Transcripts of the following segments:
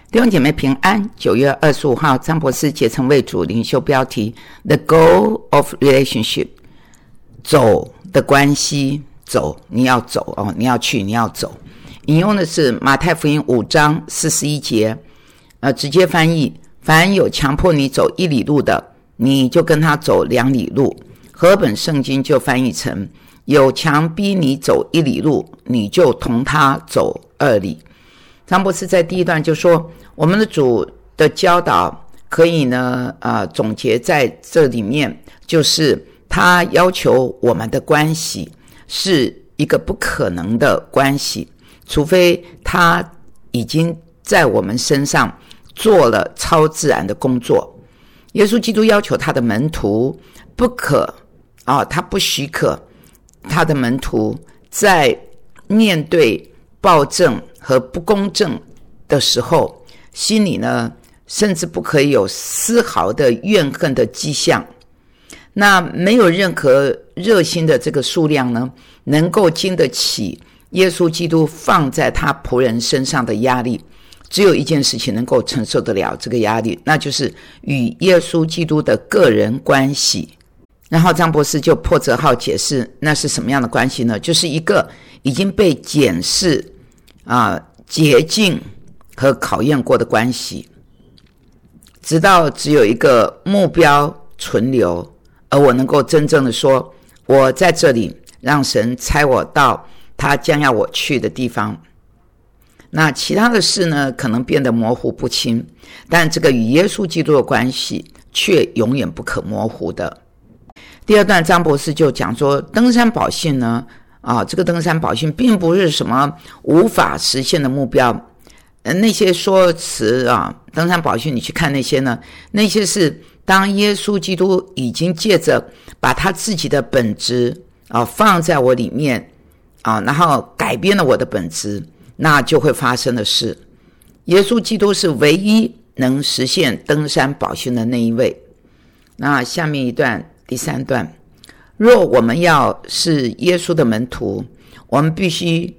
弟兄姐妹平安。9月25号，张博士竭诚为主灵修标题 The Goal of Relationship， 走的关系，走，你要走哦，你要去，你要走。引用的是马太福音5章41节，直接翻译：凡有强迫你走1里路的，你就跟他走2里路。和本圣经就翻译成：有强逼你走1里路，你就同他走2里。张博士在第一段就说，我们的主的教导可以呢总结在这里面，就是他要求我们的关系是一个不可能的关系，除非他已经在我们身上做了超自然的工作。耶稣基督要求他的门徒他不许可他的门徒在面对暴政和不公正的时候，心里呢甚至不可以有丝毫的怨恨的迹象。那没有任何热心的这个数量呢，能够经得起耶稣基督放在他仆人身上的压力。只有一件事情能够承受得了这个压力，那就是与耶稣基督的个人关系。然后张博士就破折号解释，那是什么样的关系呢？就是一个已经被检视洁净和考验过的关系，直到只有一个目标存留，而我能够真正的说，我在这里，让神差我到他将要我去的地方。那其他的事呢，可能变得模糊不清，但这个与耶稣基督的关系却永远不可模糊的。第二段张博士就讲说，登山宝训呢这个登山宝训并不是什么无法实现的目标。那些说辞登山宝训你去看那些呢，那些是当耶稣基督已经借着把他自己的本质放在我里面然后改变了我的本质，那就会发生的事。耶稣基督是唯一能实现登山宝训的那一位。那下面一段第3段，若我们要是耶稣的门徒，我们必须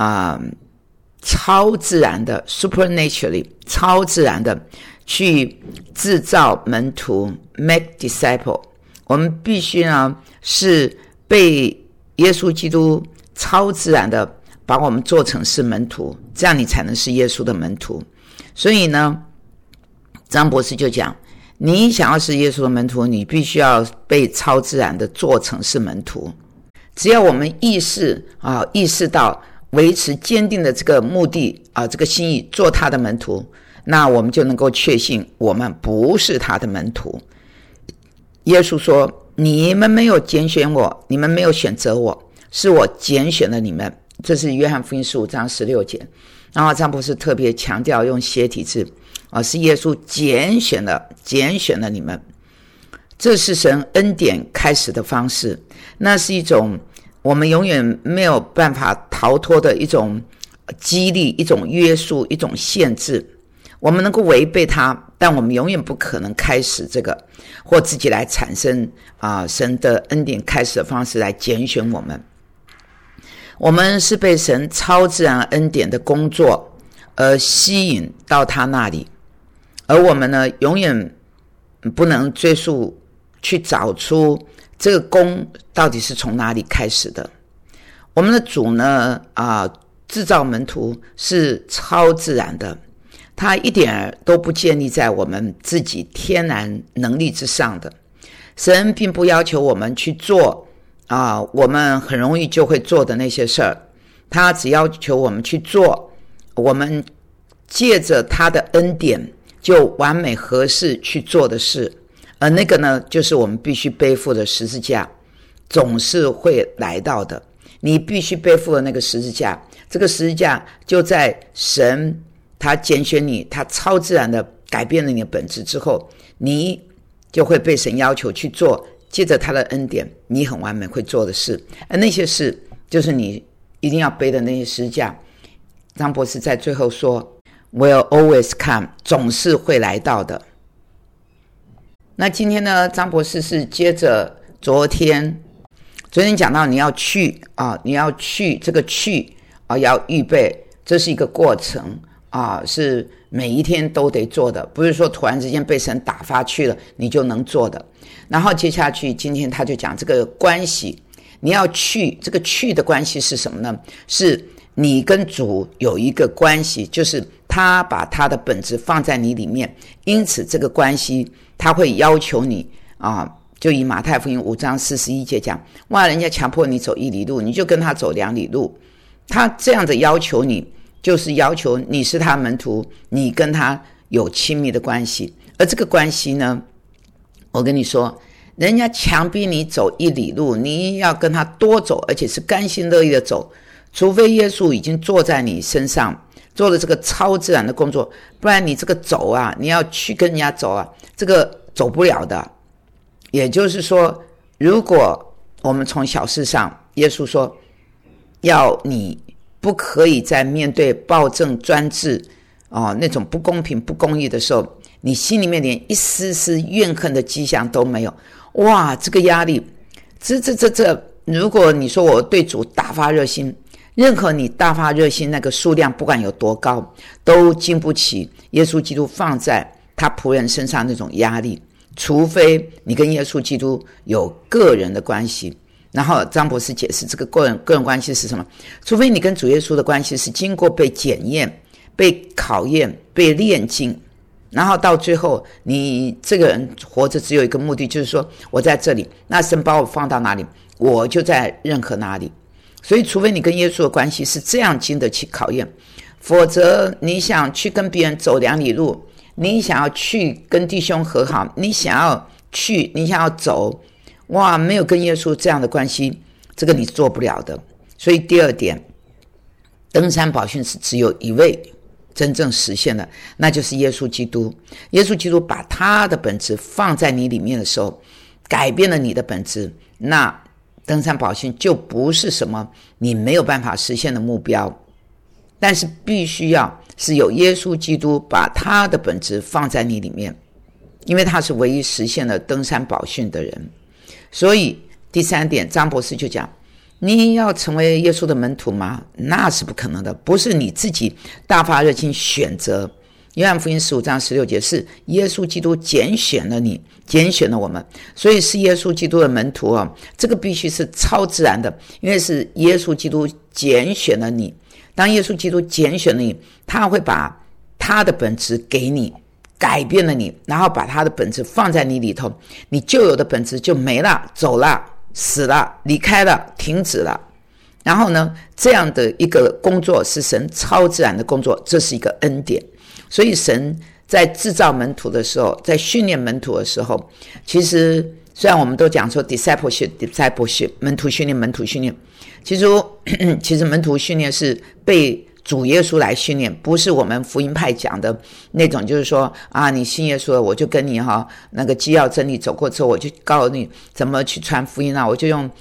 超自然的 supernaturally 超自然的去制造门徒 make disciple。 我们必须呢是被耶稣基督超自然的把我们做成是门徒，这样你才能是耶稣的门徒。所以呢，张博士就讲，你想要是耶稣的门徒，你必须要被超自然的做成是门徒。只要我们意识到维持坚定的这个目的这个心意，做他的门徒，那我们就能够确信我们不是他的门徒。耶稣说，你们没有拣选我，你们没有选择我，是我拣选了你们。这是约翰福音15章16节。然后张博士特别强调用斜体字是耶稣拣选了你们。这是神恩典开始的方式，那是一种我们永远没有办法逃脱的一种激励，一种约束，一种限制。我们能够违背它，但我们永远不可能开始这个，或自己来产生神的恩典开始的方式来拣选我们。我们是被神超自然恩典的工作而吸引到他那里，而我们呢，永远不能追溯去找出这个功到底是从哪里开始的。我们的主呢制造门徒是超自然的，他一点都不建立在我们自己天然能力之上的。神并不要求我们去做我们很容易就会做的那些事儿，他只要求我们去做我们借着他的恩典就完美合适去做的事。而那个呢，就是我们必须背负的十字架，总是会来到的。你必须背负的那个十字架，这个十字架就在神他拣选你，他超自然的改变了你的本质之后，你就会被神要求去做借着他的恩典你很完美会做的事。而那些事就是你一定要背的那些十字架。张博士在最后说 will always come， 总是会来到的。那今天呢，张博士是接着昨天讲到你要去你要去这个去要预备，这是一个过程是每一天都得做的，不是说突然之间被神打发去了你就能做的。然后接下去今天他就讲这个关系，你要去，这个去的关系是什么呢？是你跟主有一个关系，就是他把他的本质放在你里面，因此这个关系他会要求你就以马太福音5章41节讲，人家强迫你走1里路，你就跟他走2里路。他这样的要求你，就是要求你是他门徒，你跟他有亲密的关系。而这个关系呢，我跟你说，人家强逼你走1里路，你要跟他多走，而且是甘心乐意的走，除非耶稣已经坐在你身上做了这个超自然的工作，不然你这个走你要去跟人家走这个走不了的。也就是说，如果我们从小事上，耶稣说要你不可以在面对暴政专制那种不公平不公义的时候，你心里面连一丝丝怨恨的迹象都没有。这个压力，如果你说我对主大发热心，任何你大发热心那个数量不管有多高，都经不起耶稣基督放在他仆人身上那种压力，除非你跟耶稣基督有个人的关系。然后张博士解释这个个人关系是什么，除非你跟主耶稣的关系是经过被检验、被考验、被炼净，然后到最后你这个人活着只有一个目的，就是说我在这里，那神把我放到哪里，我就在任何哪里。所以除非你跟耶稣的关系是这样经得起考验，否则你想去跟别人走2里路，你想要去跟弟兄和好，你想要走，没有跟耶稣这样的关系，这个你做不了的。所以第二点，登山宝训是只有一位真正实现的，那就是耶稣基督。耶稣基督把他的本质放在你里面的时候，改变了你的本质，那登山宝训就不是什么你没有办法实现的目标，但是必须要是有耶稣基督把他的本质放在你里面，因为他是唯一实现了登山宝训的人。所以第3点，张博士就讲，你要成为耶稣的门徒吗？那是不可能的，不是你自己大发热心选择。约翰福音15章16节是耶稣基督拣选了你，拣选了我们，所以是耶稣基督的门徒这个必须是超自然的，因为是耶稣基督拣选了你。当耶稣基督拣选了你，他会把他的本质给你，改变了你，然后把他的本质放在你里头，你旧有的本质就没了，走了，死了，离开了，停止了。然后呢，这样的一个工作是神超自然的工作，这是一个恩典。所以神在制造门徒的时候，在训练门徒的时候，其实虽然我们都讲说 discipleship 门徒训练，其实门徒训练是被主耶稣来训练，不是我们福音派讲的那种，就是说你信耶稣了，我就跟你那个基要真理走过之后，我就告诉你怎么去传福音我就用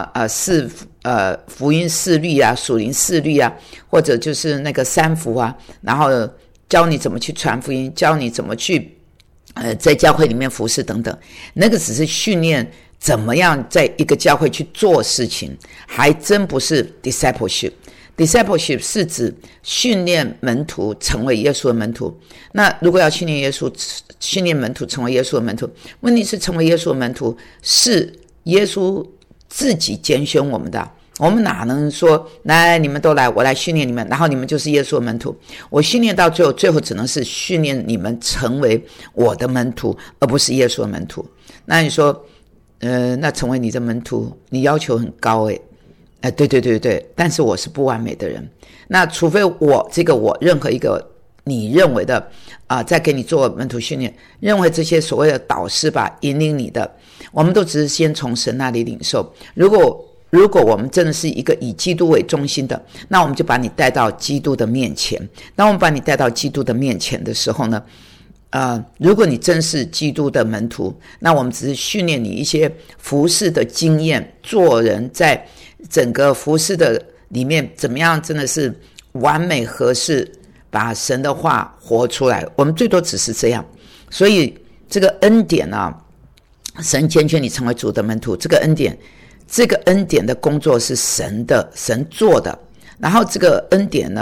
福音4律属灵4律或者就是那个3福然后教你怎么去传福音，教你怎么去在教会里面服侍等等，那个只是训练怎么样在一个教会去做事情，还真不是 discipleship。discipleship 是指训练门徒成为耶稣的门徒。那如果要训练门徒成为耶稣的门徒，问题是成为耶稣的门徒是耶稣自己拣选我们的，我们哪能说来你们都来，我来训练你们，然后你们就是耶稣的门徒。我训练到最后只能是训练你们成为我的门徒，而不是耶稣的门徒。那你说那成为你的门徒你要求很高对，但是我是不完美的人，那除非我任何一个你认为的在给你做门徒训练，认为这些所谓的导师引领你的，我们都只是先从神那里领受。如果我们真的是一个以基督为中心的，那我们就把你带到基督的面前。当我们把你带到基督的面前的时候呢，如果你真是基督的门徒，那我们只是训练你一些服事的经验，做人在整个服事的里面怎么样真的是完美合适，把神的话活出来，我们最多只是这样。所以这个恩典神拣选你成为主的门徒，这个恩典的工作是神做的，然后这个恩典呢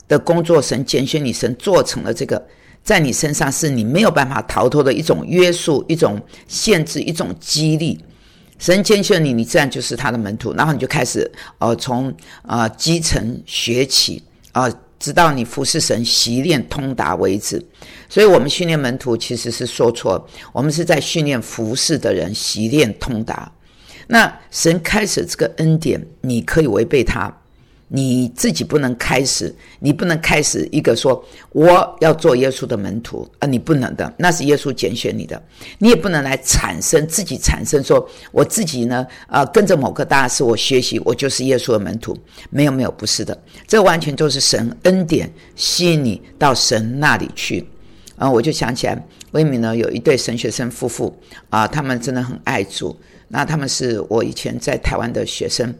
的工作，神拣选你，神做成了这个在你身上是你没有办法逃脱的一种约束，一种限制，一种激励。神拣选你，你自然就是他的门徒，然后你就开始从基层学起直到你服侍神习练通达为止。所以我们训练门徒其实是说错，我们是在训练服侍的人习练通达。那神开始这个恩典，你可以违背他，你自己不能开始，你不能开始一个说我要做耶稣的门徒你不能的，那是耶稣拣选你的。你也不能来自己产生说我自己呢跟着某个大师我学习，我就是耶稣的门徒。没有，不是的，这完全都是神恩典吸引你到神那里去。我就想起来威敏呢有一对神学生夫妇他们真的很爱主，那他们是我以前在台湾的学生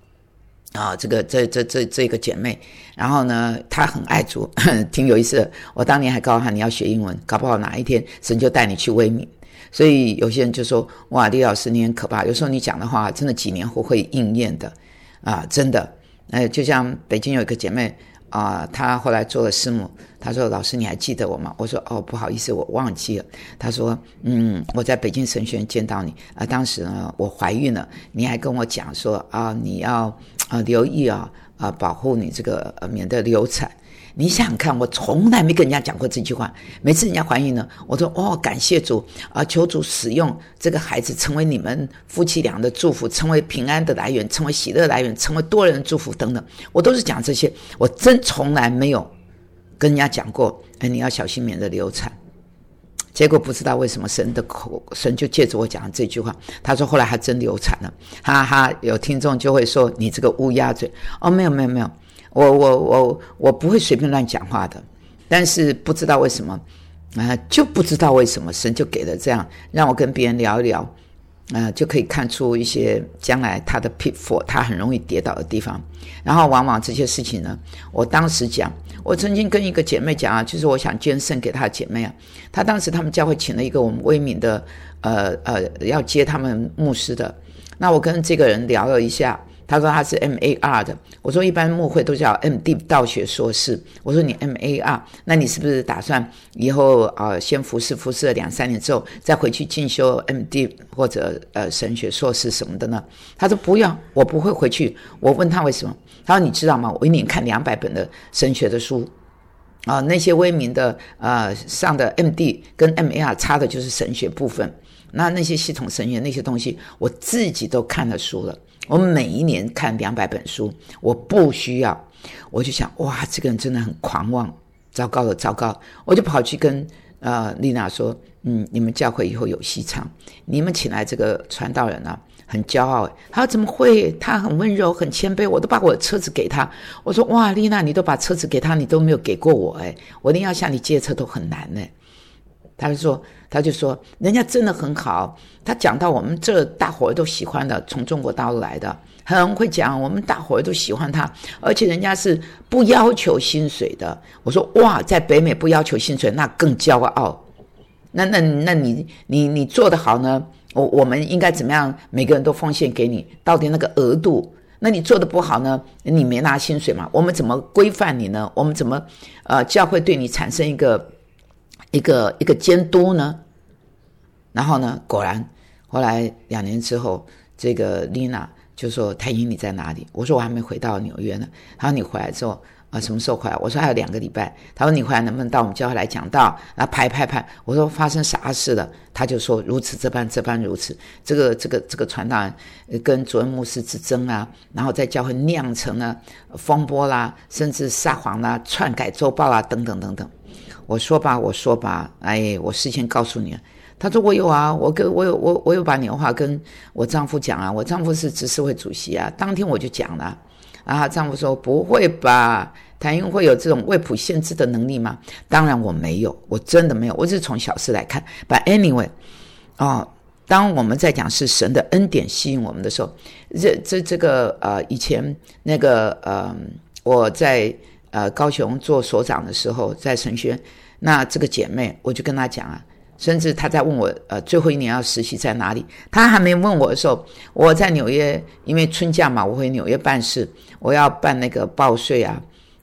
这个姐妹，然后呢她很爱主挺有意思的。我当年还告诉她你要学英文，搞不好哪一天神就带你去威敏。所以有些人就说哇李老师你很可怕，有时候你讲的话真的几年后会应验的真的就像北京有一个姐妹她后来做了师母，她说老师你还记得我吗？我说不好意思我忘记了。她说我在北京神学院见到你当时呢我怀孕了，你还跟我讲说你要留意保护你这个免得流产。你想想看，我从来没跟人家讲过这句话。每次人家怀孕呢，我说感谢主求主使用这个孩子成为你们夫妻俩的祝福，成为平安的来源，成为喜乐来源，成为多人的祝福等等。我都是讲这些，我真从来没有跟人家讲过你要小心免得流产。结果不知道为什么神就借着我讲这句话，他说后来他真流产了。哈哈，有听众就会说你这个乌鸦嘴没有，我不会随便乱讲话的。但是不知道为什么就不知道为什么神就给了这样让我跟别人聊一聊就可以看出一些将来他的 pitfall， 他很容易跌倒的地方。然后往往这些事情呢，我当时讲，我曾经跟一个姐妹讲就是我想捐肾给她的姐妹她当时他们教会请了一个我们威敏的要接他们牧师的。那我跟这个人聊了一下，他说他是 MAR 的，我说一般牧会都叫 MD 道学硕士，我说你 MAR， 那你是不是打算以后先服侍了2-3年之后再回去进修 MD 或者神学硕士什么的呢？他说不要，我不会回去。我问他为什么，他说你知道吗，我一年看200本的神学的书那些威名的上的 MD 跟 MAR 差的就是神学部分，那些系统神学那些东西我自己都看了书了，我每一年看200本书，我不需要。我就想哇这个人真的很狂妄，糟糕了糟糕。我就跑去跟丽娜说你们教会以后有戏唱，你们请来这个传道人很骄傲他说怎么会，他很温柔很谦卑，我都把我的车子给他。我说哇丽娜你都把车子给他，你都没有给过我我一定要向你借车都很难他就说人家真的很好，他讲到我们这大伙都喜欢的，从中国大陆来的，很会讲，我们大伙都喜欢他，而且人家是不要求薪水的。我说哇在北美不要求薪水那更骄傲。那你做得好呢，我们应该怎么样每个人都奉献给你，到底那个额度，那你做得不好呢，你没拿薪水嘛，我们怎么规范你呢？我们怎么教会对你产生一个监督呢？然后呢果然后来2年之后，这个丽娜就说太英你在哪里？我说我还没回到纽约呢。他说你回来之后什么时候回来？我说还有2个礼拜。他说你回来能不能到我们教会来讲道？然后拍。我说发生啥事了？他就说如此这般如此。这个传道人跟主任牧师之争然后在教会酿成了风波啦，甚至撒谎啦，篡改周报啦，等等等等。我说吧，我事先告诉你了。他说我有我有把你的话跟我丈夫讲我丈夫是执事会主席当天我就讲了丈夫说不会吧，谭英会有这种未卜先知的能力吗？当然我没有，我真的没有，我只是从小事来看。 But anyway 当我们在讲是神的恩典吸引我们的时候，这个以前那个我在高雄做所长的时候，在神学院，那这个姐妹我就跟她讲甚至她在问我最后1年要实习在哪里，她还没问我的时候，我在纽约，因为春假嘛，我回纽约办事，我要办那个报税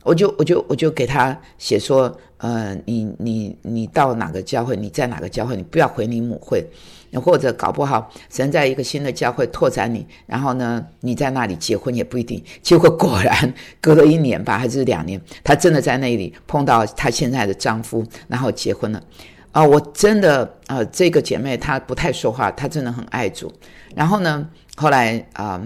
我就给他写说，你到哪个教会，你在哪个教会，你不要回你母会，或者搞不好神在一个新的教会拓展你，然后呢，你在那里结婚也不一定。结果果然隔了1年吧，还是2年，她真的在那里碰到她现在的丈夫，然后结婚了。我真的这个姐妹她不太说话，她真的很爱主。然后呢，后来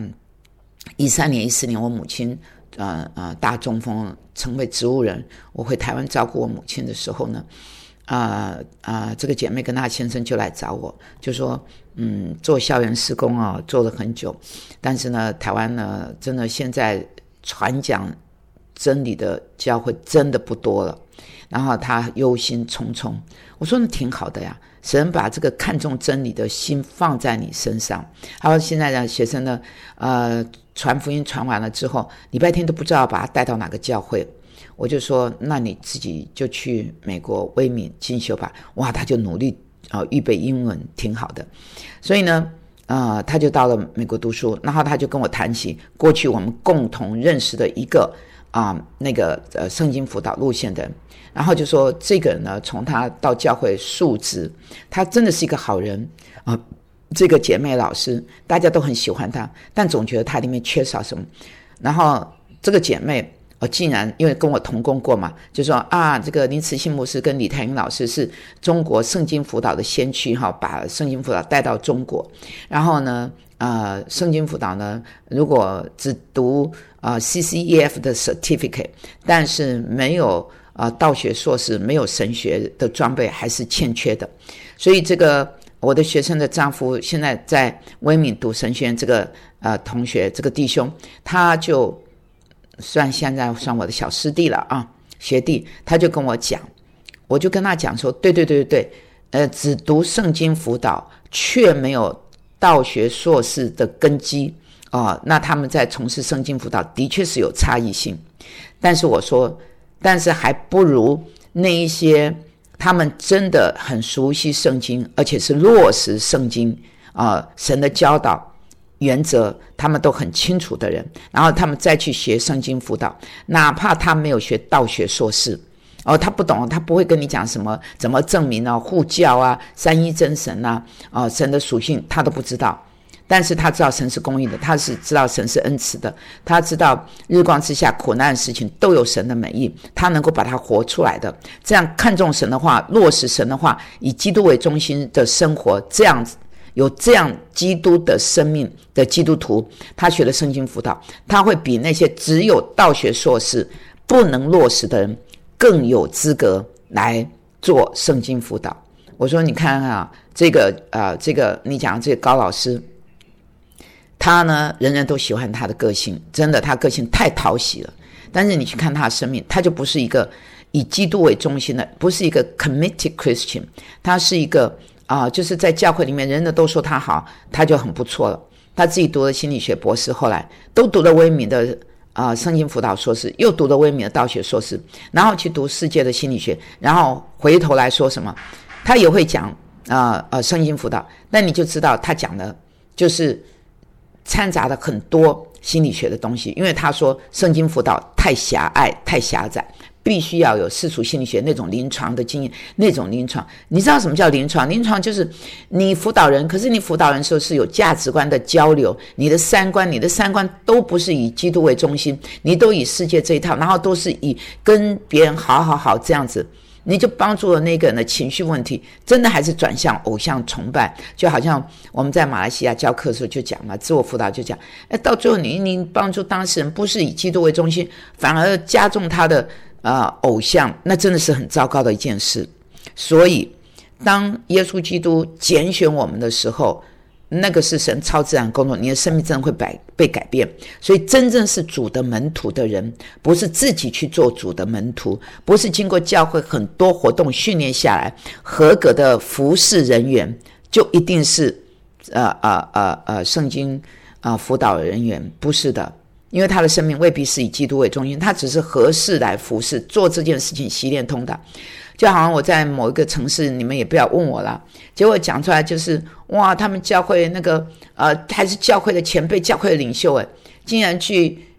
13年、14年，我母亲大中风成为植物人，我回台湾照顾我母亲的时候呢，这个姐妹跟她先生就来找我，就说做校园事工做了很久，但是呢，台湾呢真的现在传讲真理的教会真的不多了，然后她忧心忡忡。我说那挺好的呀，神把这个看重真理的心放在你身上。还有现在的学生呢，传福音传完了之后，礼拜天都不知道把他带到哪个教会。我就说，那你自己就去美国威敏进修吧。哇，他就努力预备英文，挺好的。所以呢，他就到了美国读书，然后他就跟我谈起过去我们共同认识的一个那个圣经辅导路线的人，然后就说这个人呢，从他到教会述职，他真的是一个好人这个姐妹老师大家都很喜欢她，但总觉得她里面缺少什么。然后这个姐妹竟然因为跟我同工过嘛，就说这个林慈信牧师跟李台英老师是中国圣经辅导的先驱把圣经辅导带到中国。然后呢圣经辅导呢，如果只读CCEF 的 certificate， 但是没有道学硕士，没有神学的装备，还是欠缺的。所以这个我的学生的丈夫现在在威敏读神学院，这个同学，这个弟兄，他就现在算我的小师弟了学弟。他就跟我讲，我就跟他讲说，对，只读圣经辅导却没有道学硕士的根基那他们在从事圣经辅导的确是有差异性。但是我说，但是还不如那一些他们真的很熟悉圣经，而且是落实圣经神的教导原则他们都很清楚的人，然后他们再去学圣经辅导，哪怕他没有学道学硕士他不懂，他不会跟你讲什么怎么证明护教三一真神神的属性他都不知道。但是他知道神是公义的，他是知道神是恩慈的，他知道日光之下苦难的事情都有神的美意，他能够把它活出来的。这样看重神的话，落实神的话，以基督为中心的生活，这样子有这样基督的生命的基督徒，他学了圣经辅导，他会比那些只有道学硕士不能落实的人更有资格来做圣经辅导。我说你看这个你讲的这个高老师，他呢人人都喜欢他的个性，真的他个性太讨喜了。但是你去看他的生命，他就不是一个以基督为中心的，不是一个 committed Christian， 他是一个就是在教会里面人人都说他好，他就很不错了。他自己读了心理学博士，后来都读了威敏的圣经辅导硕士，又读了威敏的道学硕士，然后去读世界的心理学，然后回头来说什么他也会讲圣经辅导，那你就知道他讲的就是掺杂了很多心理学的东西。因为他说圣经辅导太狭隘太狭窄，必须要有世俗心理学那种临床的经验，那种临床你知道什么叫临床？临床就是你辅导人，可是你辅导人的时候是有价值观的交流，你的三观都不是以基督为中心，你都以世界这一套，然后都是以跟别人好这样子，你就帮助了那个人的情绪问题，真的还是转向偶像崇拜。就好像我们在马来西亚教课的时候就讲嘛，自我辅导就讲到最后你帮助当事人不是以基督为中心，反而加重他的偶像，那真的是很糟糕的一件事。所以当耶稣基督拣选我们的时候，那个是神超自然工作，你的生命真的会被改变。所以真正是主的门徒的人，不是自己去做主的门徒，不是经过教会很多活动训练下来合格的服侍人员，就一定是圣经辅导人员，不是的。因为他的生命未必是以基督为中心，他只是合适来服侍，做这件事情习练通达。就好像我在某一个城市，你们也不要问我啦，结果讲出来就是哇，他们教会那个还是教会的前辈，教会的领袖竟然去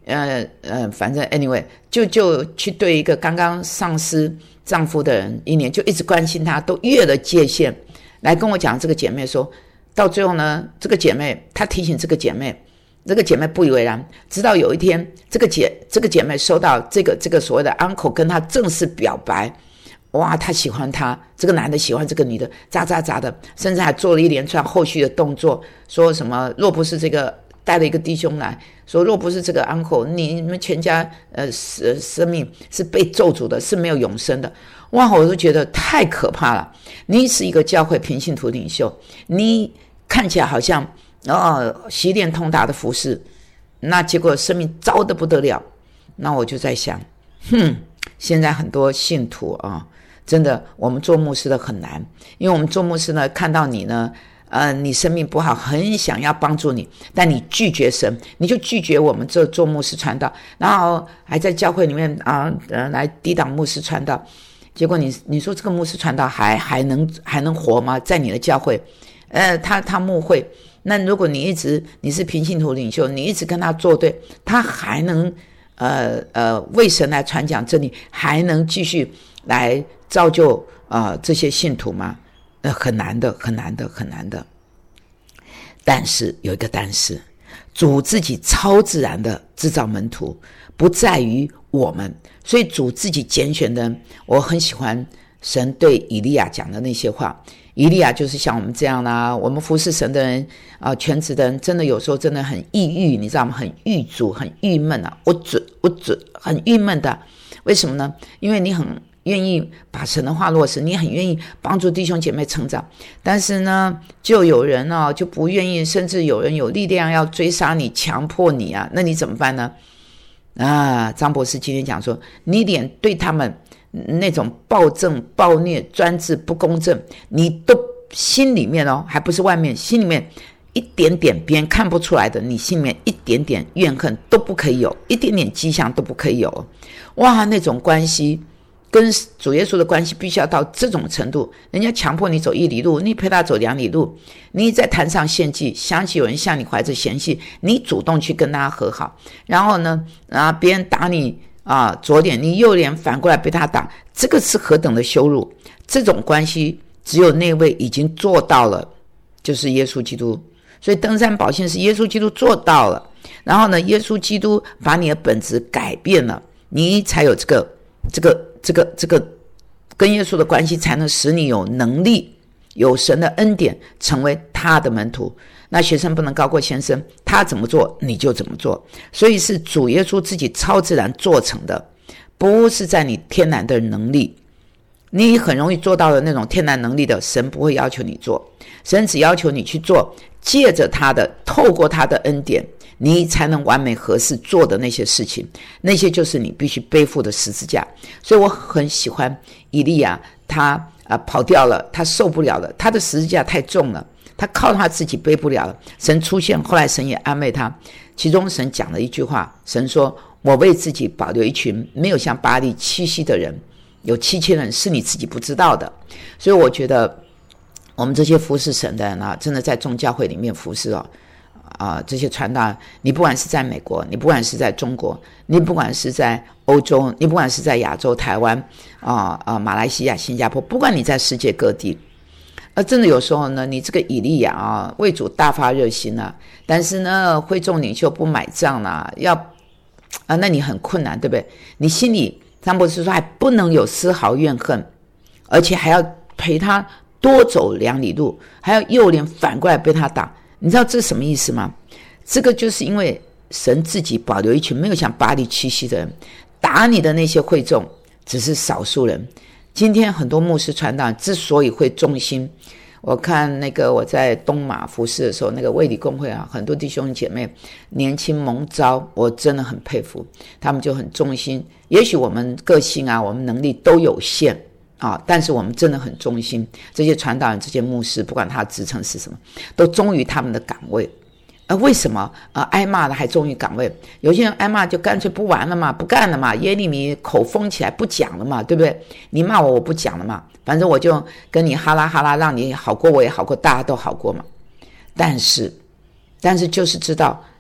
反正 anyway 就去对一个刚刚丧失丈夫的人1年，就一直关心他，都越了界限，来跟我讲这个姐妹说，到最后呢，这个姐妹她提醒这个姐妹不以为然，直到有一天这个姐妹收到这个所谓的 uncle 跟她正式表白，哇，他喜欢她，这个男的喜欢这个女的，喳的，甚至还做了一连串后续的动作，说什么若不是这个带了一个弟兄来说，若不是这个 uncle， 你们全家生命是被咒诅的，是没有永生的。哇，我都觉得太可怕了。你是一个教会平信徒领袖，你看起来好像习练通达的服侍，那结果生命糟得不得了。那我就在想，现在很多信徒真的我们做牧师的很难，因为我们做牧师呢，看到你呢你生命不好，很想要帮助你，但你拒绝神，你就拒绝我们这做牧师传道，然后还在教会里面来抵挡牧师传道。结果你说这个牧师传道还能活吗？在你的教会他牧会，那如果你是平信徒领袖，你一直跟他作对，他还能为神来传讲真理，还能继续来造就这些信徒吗？很难的。但是有一个但是，主自己超自然的制造门徒，不在于我们，所以主自己拣选的人。我很喜欢神对以利亚讲的那些话。以利亚就是像我们这样啦，我们服侍神的人全职的人，真的有时候真的很抑郁，你知道吗？很郁卒，很郁闷我准，很郁闷的。为什么呢？因为你很愿意把神的话落实，你很愿意帮助弟兄姐妹成长，但是呢，就有人就不愿意，甚至有人有力量要追杀你，强迫你那你怎么办呢？张博士今天讲说，你连对他们那种暴政、暴虐、专制、不公正，你都心里面还不是外面，心里面一点点别人看不出来的，你心里面一点点怨恨都不可以有，一点点迹象都不可以有。哇，那种关系跟主耶稣的关系必须要到这种程度，人家强迫你走1里路，你陪他走2里路，你在坛上献祭，想起有人向你怀着嫌隙，你主动去跟他和好，然后呢别人打你左脸，你右脸反过来被他打，这个是何等的羞辱。这种关系只有那位已经做到了，就是耶稣基督。所以登山宝训是耶稣基督做到了，然后呢，耶稣基督把你的本质改变了，你才有这个跟耶稣的关系，才能使你有能力，有神的恩典，成为他的门徒。那学生不能高过先生，他怎么做你就怎么做。所以是主耶稣自己超自然做成的，不是在你天然的能力。你很容易做到的那种天然能力的，神不会要求你做，神只要求你去做，借着他的，透过他的恩典，你才能完美合适做的那些事情，那些就是你必须背负的十字架。所以我很喜欢以利亚，他跑掉了，他受不了了，他的十字架太重了，他靠他自己背不了了。神出现，后来神也安慰他。其中神讲了一句话，神说，我为自己保留一群没有向巴力屈膝的人，有7000人是你自己不知道的。所以我觉得我们这些服侍神的人真的在众教会里面服侍这些传道，你不管是在美国，你不管是在中国，你不管是在欧洲，你不管是在亚洲、台湾马来西亚、新加坡，不管你在世界各地，真的有时候呢，你这个以利亚为主大发热心但是呢，会众领袖不买账那你很困难，对不对？你心里张博士说还不能有丝毫怨恨，而且还要陪他多走2里路，还要右脸反过来被他打。你知道这是什么意思吗？这个就是因为神自己保留一群没有向巴力屈膝的人，打你的那些会众只是少数人。今天很多牧师传道之所以会忠心，我看那个我在东马服侍的时候，那个卫理公会很多弟兄姐妹年轻蒙召，我真的很佩服，他们就很忠心。也许我们个性我们能力都有限但是我们真的很忠心。这些传道人、这些牧师，不管他的职称是什么，都忠于他们的岗位。为什么挨骂了还忠于岗位？有些人挨骂就干脆不玩了嘛，不干了嘛，耶利米口封起来不讲了嘛，对不对？你骂我不讲了嘛，反正我就跟你哈拉哈拉，让你好过我也好过，大家都好过嘛。但是就是知道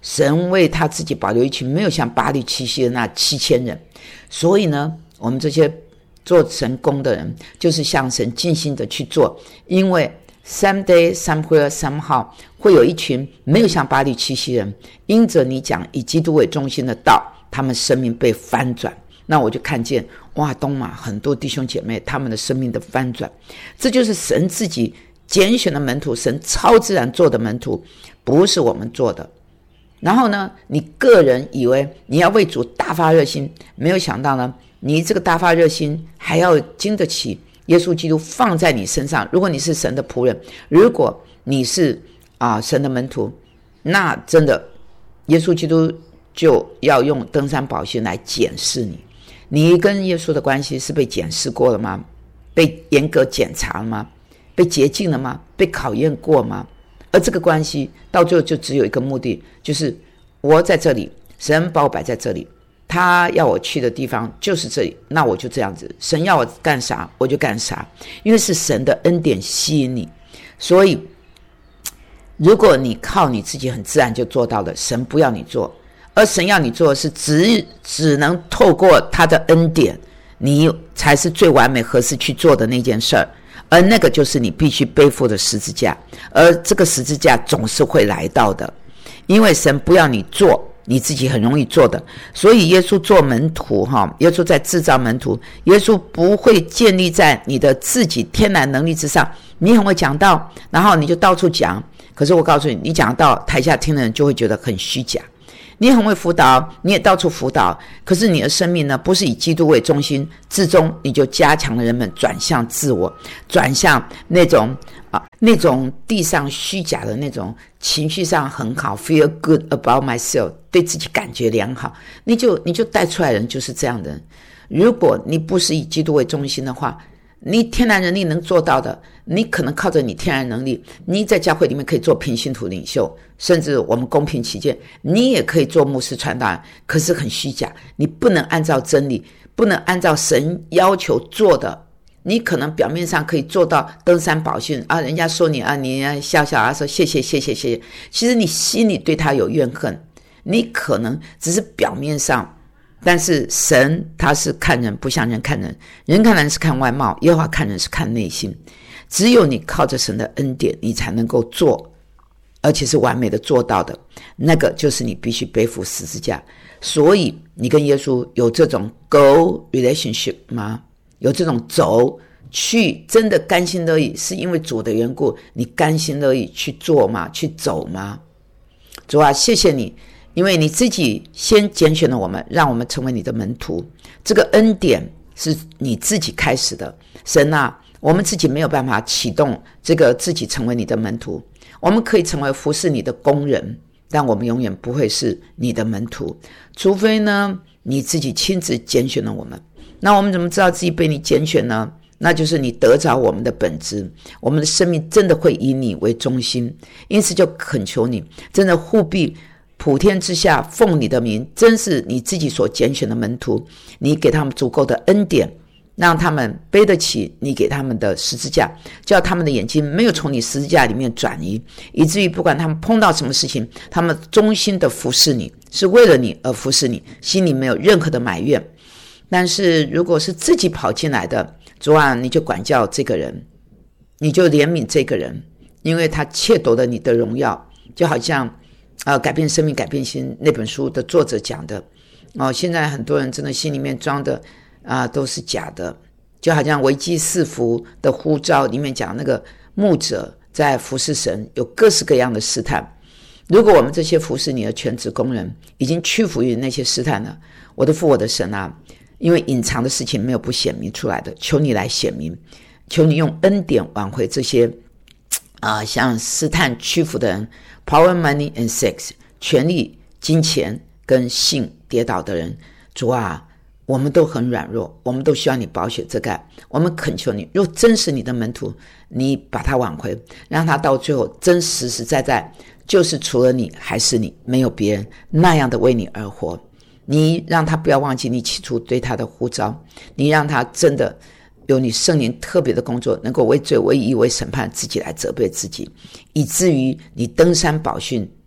神为他自己保留一群没有像巴力气息的那7000人。所以呢，我们这些做神工的人就是向神尽心的去做，因为 someday somewhere somehow 会有一群没有像巴力气息人，因着你讲以基督为中心的道，他们生命被翻转。那我就看见哇，东马很多弟兄姐妹他们的生命的翻转，这就是神自己拣选的门徒，神超自然做的门徒，不是我们做的。然后呢，你个人以为你要为主大发热心，没有想到呢，你这个大发热心还要经得起耶稣基督放在你身上。如果你是神的仆人，如果你是神的门徒，那真的耶稣基督就要用登山宝训来检视你。你跟耶稣的关系是被检视过了吗？被严格检查了吗？被洁净了吗？被考验过吗？而这个关系到最后就只有一个目的，就是我在这里，神把我摆在这里，他要我去的地方就是这里，那我就这样子，神要我干啥我就干啥，因为是神的恩典吸引你。所以如果你靠你自己很自然就做到了，神不要你做，而神要你做的是只能透过他的恩典，你才是最完美合适去做的那件事儿，而那个就是你必须背负的十字架，而这个十字架总是会来到的，因为神不要你做你自己很容易做的。所以耶稣做门徒耶稣在制造门徒，耶稣不会建立在你的自己天然能力之上。你很会讲道，然后你就到处讲，可是我告诉你，你讲道台下听的人就会觉得很虚假。你很会辅导，你也到处辅导，可是你的生命呢，不是以基督为中心，至终你就加强了人们转向自我，转向那种地上虚假的那种情绪上很好 feel good about myself， 对自己感觉良好，你就带出来的人就是这样的人。如果你不是以基督为中心的话，你天然能力能做到的，你可能靠着你天然能力，你在教会里面可以做平信徒领袖，甚至我们公平起见，你也可以做牧师传道人，可是很虚假，你不能按照真理，不能按照神要求做的。你可能表面上可以做到登山宝训人家说你你笑笑说谢谢，其实你心里对他有怨恨，你可能只是表面上，但是神他是看人不像人看人，人看人是看外貌，耶和华看人是看内心。只有你靠着神的恩典，你才能够做，而且是完美的做到的，那个就是你必须背负十字架。所以你跟耶稣有这种 go relationship 吗？有这种走去真的甘心乐意，是因为主的缘故，你甘心乐意去做吗？去走吗？主啊，谢谢你，因为你自己先拣选了我们，让我们成为你的门徒，这个恩典是你自己开始的。神啊，我们自己没有办法启动这个自己成为你的门徒，我们可以成为服侍你的工人，但我们永远不会是你的门徒，除非呢你自己亲自拣选了我们。那我们怎么知道自己被你拣选呢？那就是你得着我们的本质，我们的生命真的会以你为中心。因此就恳求你，真的护庇普天之下奉你的名，真是你自己所拣选的门徒，你给他们足够的恩典，让他们背得起你给他们的十字架，叫他们的眼睛没有从你十字架里面转移，以至于不管他们碰到什么事情，他们忠心的服侍你，是为了你而服侍你，心里没有任何的埋怨。但是如果是自己跑进来的，主啊，你就管教这个人，你就怜悯这个人，因为他窃夺了你的荣耀。就好像改变生命改变心那本书的作者讲的现在很多人真的心里面装的都是假的。就好像维基四福的呼召里面讲，那个牧者在服侍神有各式各样的试探。如果我们这些服侍你的全职工人已经屈服于那些试探了，我的父我的神啊，因为隐藏的事情没有不显明出来的，求你来显明，求你用恩典挽回这些像试探屈服的人， power money and sex 权力金钱跟性跌倒的人。主啊，我们都很软弱，我们都需要你宝血遮盖，我们恳求你，若真是你的门徒，你把他挽回，让他到最后真实实在在就是除了你还是你，没有别人，那样的为你而活。你让他不要忘记你起初对他的呼召，你让他真的有你圣灵特别的工作，能够为罪为义为审判自己来责备自己，以至于你登山宝训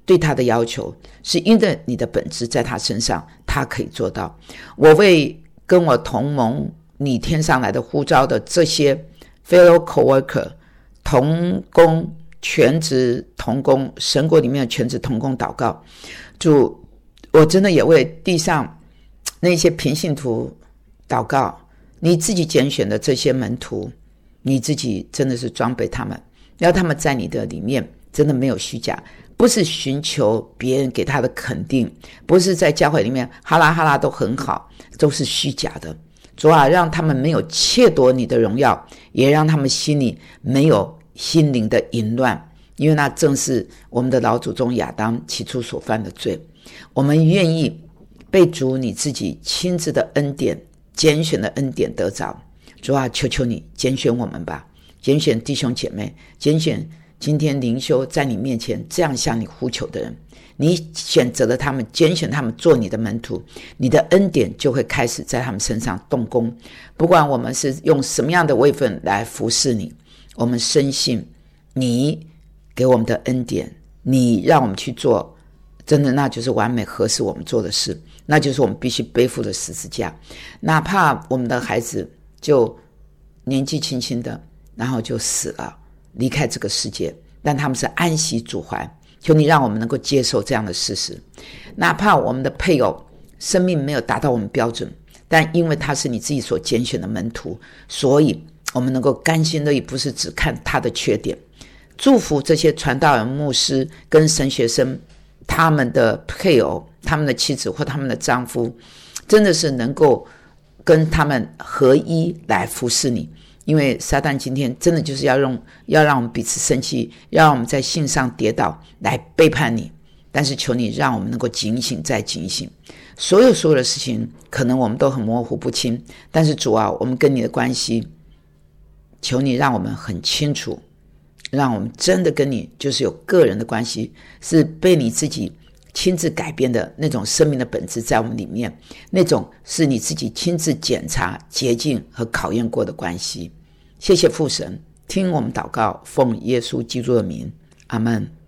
对他的要求，是因着你的本质在他身上，他可以做到。我为跟我同盟你天上来的呼召的这些 fellow coworker 同工，全职同工，神国里面的全职同工祷告。主，我真的也为地上那些平信徒祷告，你自己拣选的这些门徒，你自己真的是装备他们，要他们在你的里面真的没有虚假，不是寻求别人给他的肯定，不是在教会里面哈啦哈啦都很好，都是虚假的。主啊，让他们没有窃夺你的荣耀，也让他们心里没有心灵的淫乱，因为那正是我们的老祖宗亚当起初所犯的罪。我们愿意被主你自己亲自的恩典拣选的恩典得着。主啊，求求你拣选我们吧，拣选弟兄姐妹，拣选今天灵修在你面前这样向你呼求的人，你选择了他们，拣选他们做你的门徒，你的恩典就会开始在他们身上动工。不管我们是用什么样的位分来服侍你，我们深信你给我们的恩典，你让我们去做，真的那就是完美合适我们做的事，那就是我们必须背负的十字架。哪怕我们的孩子就年纪轻轻的，然后就死了，离开这个世界，但他们是安息主怀。求你让我们能够接受这样的事实。哪怕我们的配偶生命没有达到我们标准，但因为他是你自己所拣选的门徒，所以我们能够甘心乐意，不是只看他的缺点。祝福这些传道人、牧师跟神学生，他们的配偶、他们的妻子或他们的丈夫，真的是能够跟他们合一来服侍你。因为撒旦今天真的就是要让我们彼此生气，要让我们在信上跌倒，来背叛你。但是求你让我们能够警醒再警醒。所有的事情可能我们都很模糊不清，但是主啊，我们跟你的关系，求你让我们很清楚，让我们真的跟你就是有个人的关系，是被你自己亲自改变的那种生命的本质在我们里面，那种是你自己亲自检查、洁净和考验过的关系。谢谢父神，听我们祷告，奉耶稣基督的名，阿们。